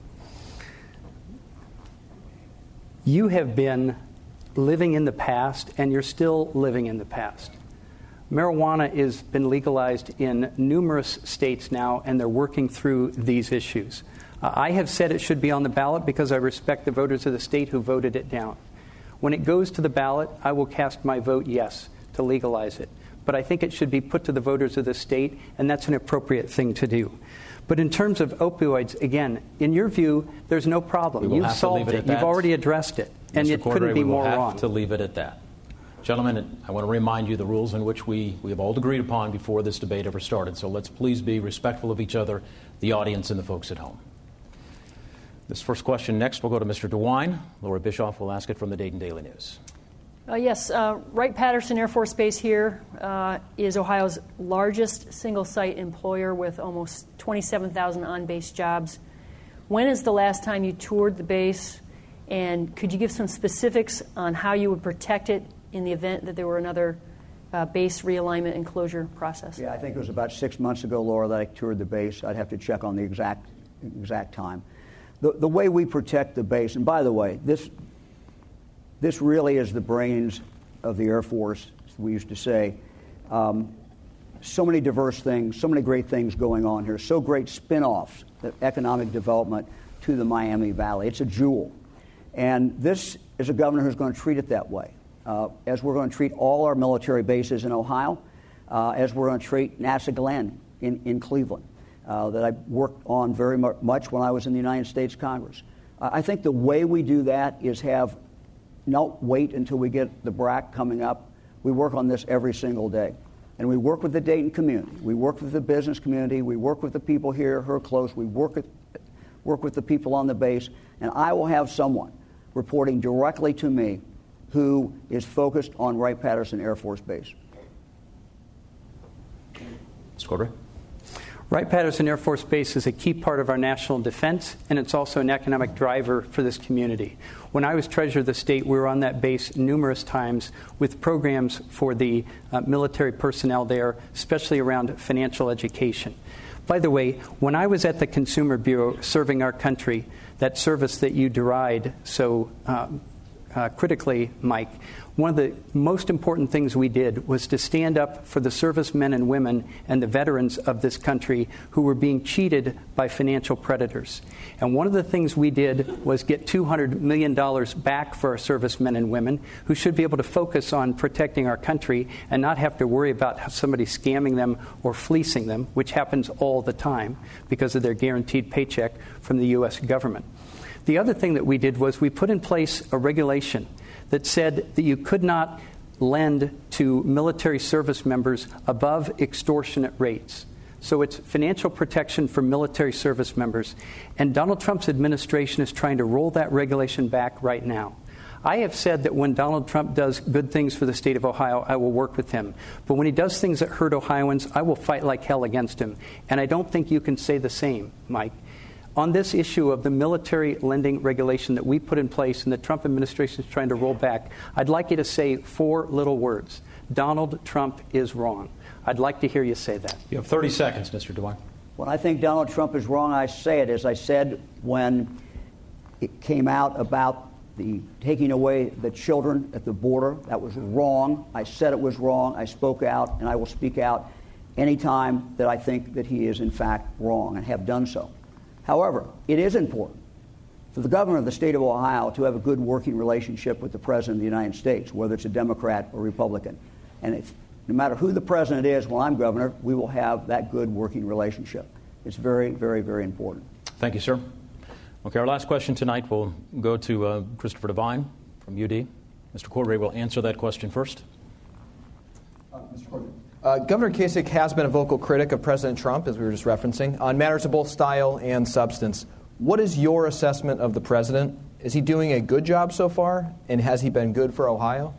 You have been living in the past, and you're still living in the past. Marijuana has been legalized in numerous states now, and they're working through these issues. Uh, I have said it should be on the ballot because I respect the voters of the state who voted it down. When it goes to the ballot, I will cast my vote yes to legalize it. But I think it should be put to the voters of the state, and that's an appropriate thing to do. But in terms of opioids, again, in your view, there's no problem. You've solved it. You've already addressed it. And it couldn't be more wrong. We will have to leave it at that. Gentlemen, I want to remind you the rules in which we, we have all agreed upon before this debate ever started. So let's please be respectful of each other, the audience, and the folks at home. This first question next will go to Mister DeWine. Laura Bischoff will ask it from the Dayton Daily News. Uh, yes, uh, Wright-Patterson Air Force Base here uh, is Ohio's largest single-site employer with almost twenty-seven thousand on-base jobs. When is the last time you toured the base, and could you give some specifics on how you would protect it in the event that there were another uh, base realignment and closure process? Yeah, I think it was about six months ago, Laura, that I toured the base. I'd have to check on the exact exact time. The, the way we protect the base, and by the way, this This really is the brains of the Air Force, as we used to say. Um, so many diverse things, so many great things going on here, so great spin-offs, the economic development to the Miami Valley. It's a jewel. And this is a governor who's going to treat it that way, uh, as we're going to treat all our military bases in Ohio, uh, as we're going to treat NASA Glenn in, in Cleveland, uh, that I worked on very much when I was in the United States Congress. Uh, I think the way we do that is have Don't wait until we get the B R A C coming up. We work on this every single day. And we work with the Dayton community. We work with the business community. We work with the people here who are close. We work with, work with the people on the base. And I will have someone reporting directly to me who is focused on Wright-Patterson Air Force Base. Mister Cordray? Wright-Patterson Air Force Base is a key part of our national defense, and it's also an economic driver for this community. When I was treasurer of the state, we were on that base numerous times with programs for the uh, military personnel there, especially around financial education. By the way, when I was at the Consumer Bureau serving our country, that service that you deride so uh, uh, critically, Mike, one of the most important things we did was to stand up for the servicemen and women and the veterans of this country who were being cheated by financial predators. And one of the things we did was get two hundred million dollars back for our servicemen and women who should be able to focus on protecting our country and not have to worry about somebody scamming them or fleecing them, which happens all the time because of their guaranteed paycheck from the U S government. The other thing that we did was we put in place a regulation that said that you could not lend to military service members above extortionate rates. So it's financial protection for military service members. And Donald Trump's administration is trying to roll that regulation back right now. I have said that when Donald Trump does good things for the state of Ohio, I will work with him. But when he does things that hurt Ohioans, I will fight like hell against him. And I don't think you can say the same, Mike. On this issue of the military lending regulation that we put in place and the Trump administration is trying to roll back, I'd like you to say four little words. Donald Trump is wrong. I'd like to hear you say that. You have thirty seconds, Mister DeWine. When I think Donald Trump is wrong, I say it. As I said when it came out about the taking away the children at the border, that was wrong. I said it was wrong. I spoke out, and I will speak out any time that I think that he is, in fact, wrong, and have done so. However, it is important for the governor of the state of Ohio to have a good working relationship with the President of the United States, whether it's a Democrat or Republican. And if, no matter who the president is while I'm governor, we will have that good working relationship. It's very, very, very important. Thank you, sir. Okay, our last question tonight will go to uh, Christopher Devine from U D. Mister Cordray will answer that question first. Uh, Mister Cordray. Uh, Governor Kasich has been a vocal critic of President Trump, as we were just referencing, on matters of both style and substance. What is your assessment of the president? Is he doing a good job so far, and has he been good for Ohio?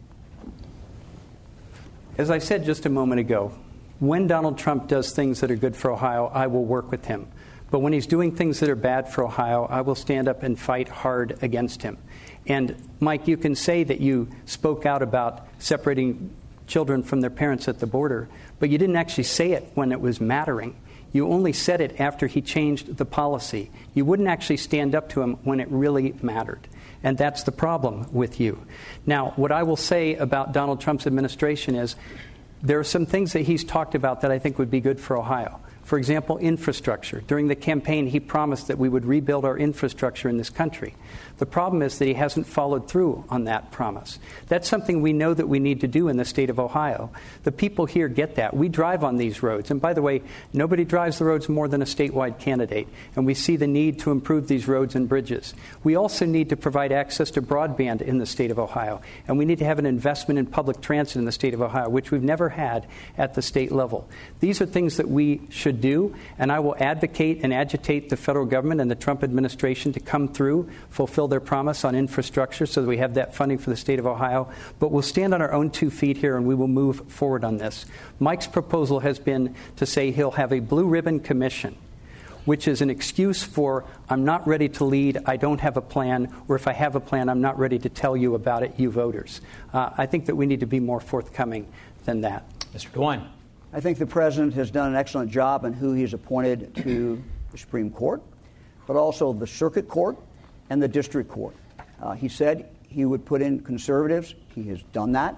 As I said just a moment ago, when Donald Trump does things that are good for Ohio, I will work with him. But when he's doing things that are bad for Ohio, I will stand up and fight hard against him. And, Mike, you can say that you spoke out about separating children from their parents at the border, but you didn't actually say it when it was mattering. You only said it after he changed the policy. You wouldn't actually stand up to him when it really mattered. And that's the problem with you. Now, what I will say about Donald Trump's administration is there are some things that he's talked about that I think would be good for Ohio. For example, infrastructure. During the campaign, he promised that we would rebuild our infrastructure in this country. The problem is that he hasn't followed through on that promise. That's something we know that we need to do in the state of Ohio. The people here get that. We drive on these roads. And by the way, nobody drives the roads more than a statewide candidate. And we see the need to improve these roads and bridges. We also need to provide access to broadband in the state of Ohio. And we need to have an investment in public transit in the state of Ohio, which we've never had at the state level. These are things that we should do, and I will advocate and agitate the federal government and the Trump administration to come through, fulfill their promise on infrastructure so that we have that funding for the state of Ohio. But we'll stand on our own two feet here, and we will move forward on this. Mike's proposal has been to say he'll have a blue ribbon commission, which is an excuse for I'm not ready to lead, I don't have a plan, or if I have a plan, I'm not ready to tell you about it, you voters. Uh, I think that we need to be more forthcoming than that. Mister DeWine. I think the president has done an excellent job in who he's appointed to the Supreme Court, but also the Circuit Court and the District Court. Uh, he said he would put in conservatives. He has done that.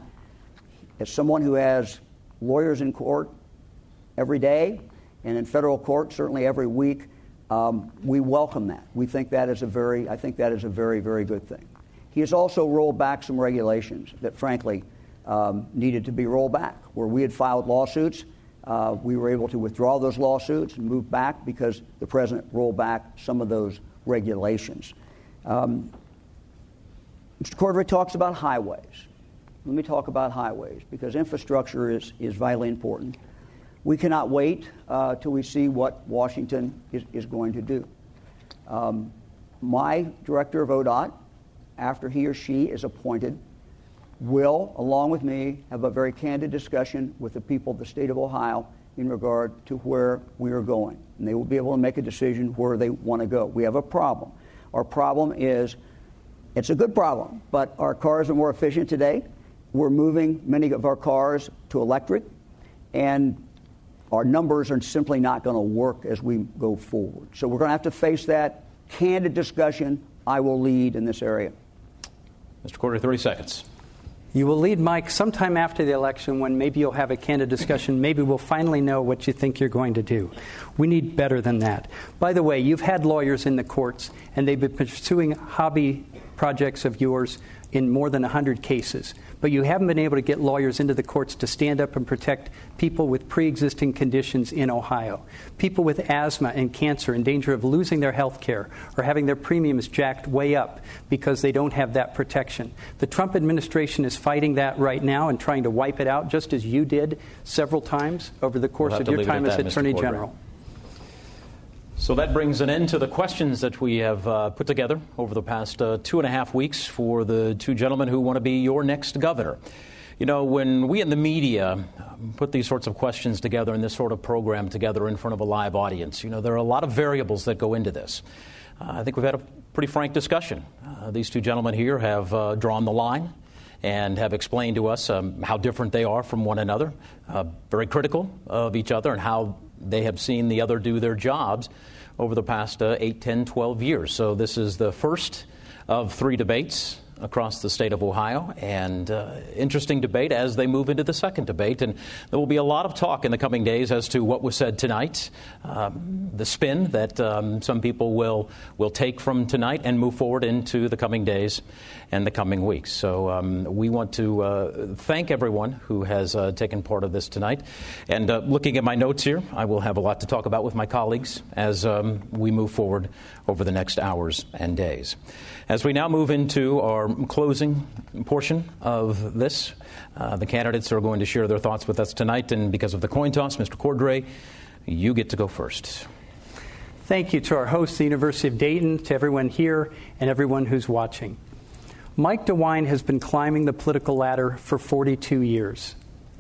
As someone who has lawyers in court every day and in federal court certainly every week, um, we welcome that. We think that is a very, I think that is a very, very good thing. He has also rolled back some regulations that, frankly, Um, needed to be rolled back. Where we had filed lawsuits, uh, we were able to withdraw those lawsuits and move back because the president rolled back some of those regulations. Um, Mister Cordray talks about highways. Let me talk about highways because infrastructure is, is vitally important. We cannot wait uh, till we see what Washington is, is going to do. Um, my director of O D O T, after he or she is appointed, will, along with me, have a very candid discussion with the people of the state of Ohio in regard to where we are going. And they will be able to make a decision where they want to go. We have a problem. Our problem is, it's a good problem, but our cars are more efficient today. We're moving many of our cars to electric, and our numbers are simply not going to work as we go forward. So we're going to have to face that candid discussion. I will lead in this area. Mister Cordray, thirty seconds. You will lead, Mike, sometime after the election when maybe you'll have a candid discussion. Maybe we'll finally know what you think you're going to do. We need better than that. By the way, you've had lawyers in the courts, and they've been pursuing hobby projects of yours in more than one hundred cases. But you haven't been able to get lawyers into the courts to stand up and protect people with pre-existing conditions in Ohio. People with asthma and cancer in danger of losing their health care or having their premiums jacked way up because they don't have that protection. The Trump administration is fighting that right now and trying to wipe it out, just as you did several times over the course we'll of your time as Attorney General. So that brings an end to the questions that we have uh, put together over the past uh, two and a half weeks for the two gentlemen who want to be your next governor. You know, when we in the media put these sorts of questions together and this sort of program together in front of a live audience, you know, there are a lot of variables that go into this. Uh, I think we've had a pretty frank discussion. Uh, these two gentlemen here have uh, drawn the line and have explained to us um, how different they are from one another, uh, very critical of each other and how they have seen the other do their jobs over the past uh, eight, ten, twelve years. So this is the first of three debates across the state of Ohio, and uh, interesting debate as they move into the second debate. And there will be a lot of talk in the coming days as to what was said tonight, um, the spin that um, some people will will take from tonight and move forward into the coming days and the coming weeks. So um, we want to uh, thank everyone who has uh, taken part of this tonight. And uh, looking at my notes here, I will have a lot to talk about with my colleagues as um, we move forward over the next hours and days. As we now move into our closing portion of this, uh, the candidates are going to share their thoughts with us tonight. And because of the coin toss, Mister Cordray, you get to go first. Thank you to our host, the University of Dayton, to everyone here and everyone who's watching. Mike DeWine has been climbing the political ladder for forty-two years.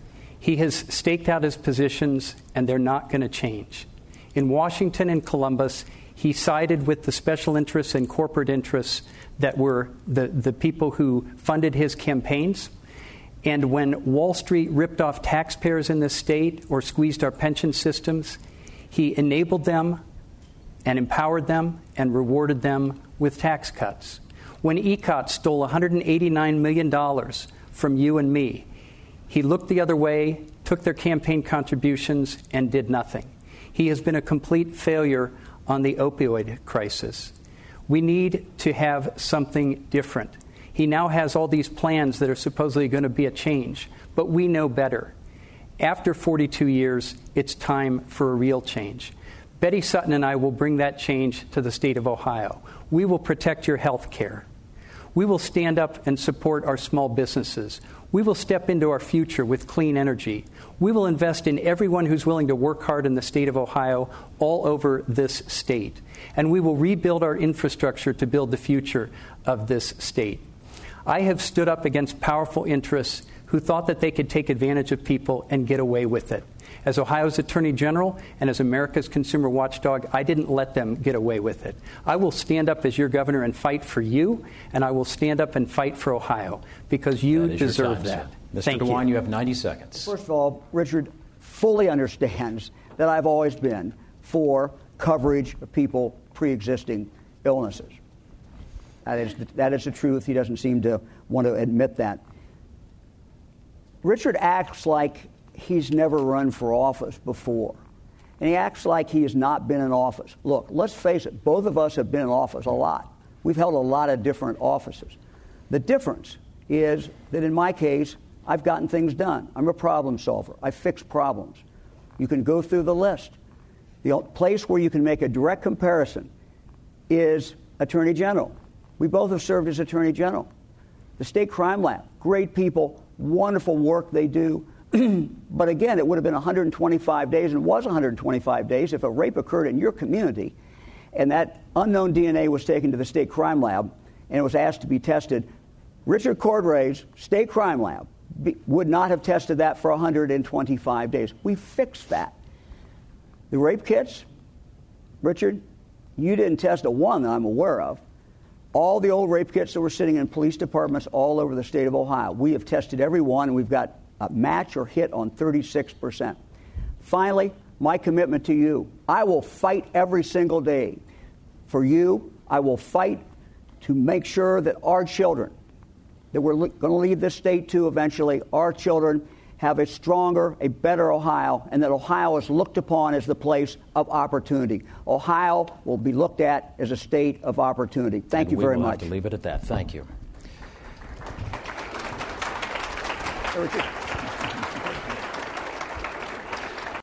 He has staked out his positions, and they're not going to change. In Washington and Columbus, he sided with the special interests and corporate interests that were the, the people who funded his campaigns. And when Wall Street ripped off taxpayers in this state or squeezed our pension systems, he enabled them and empowered them and rewarded them with tax cuts. When E C O T stole one hundred eighty-nine million dollars from you and me, he looked the other way, took their campaign contributions, and did nothing. He has been a complete failure on the opioid crisis. We need to have something different. He now has all these plans that are supposedly going to be a change, but we know better. After forty-two years, it's time for a real change. Betty Sutton and I will bring that change to the state of Ohio. We will protect your health care. We will stand up and support our small businesses. We will step into our future with clean energy. We will invest in everyone who's willing to work hard in the state of Ohio all over this state. And we will rebuild our infrastructure to build the future of this state. I have stood up against powerful interests who thought that they could take advantage of people and get away with it. As Ohio's Attorney General and as America's consumer watchdog, I didn't let them get away with it. I will stand up as your governor and fight for you, and I will stand up and fight for Ohio, because you deserve that. Mister DeWine, you have ninety seconds. First of all, Richard fully understands that I've always been for coverage of people pre-existing illnesses. That is the, that is the truth. He doesn't seem to want to admit that. Richard acts like he's never run for office before. And he acts like he has not been in office. Look, let's face it, both of us have been in office a lot. We've held a lot of different offices. The difference is that in my case, I've gotten things done. I'm a problem solver. I fix problems. You can go through the list. The place where you can make a direct comparison is Attorney General. We both have served as Attorney General. The State Crime Lab, great people, wonderful work they do. But again, it would have been one hundred twenty-five days, and it was one hundred twenty-five days if a rape occurred in your community and that unknown D N A was taken to the State Crime Lab and it was asked to be tested. Richard Cordray's State Crime Lab be, would not have tested that for one hundred twenty-five days. We fixed that. The rape kits, Richard, you didn't test a one that I'm aware of. All the old rape kits that were sitting in police departments all over the state of Ohio, we have tested every one, and we've got a match or hit on thirty-six percent. Finally, my commitment to you. I will fight every single day for you. I will fight to make sure that our children, that we're going to leave this state to eventually, our children have a stronger, a better Ohio, and that Ohio is looked upon as the place of opportunity. Ohio will be looked at as a state of opportunity. Thank and you very we will much. Have to leave it at that. Thank you.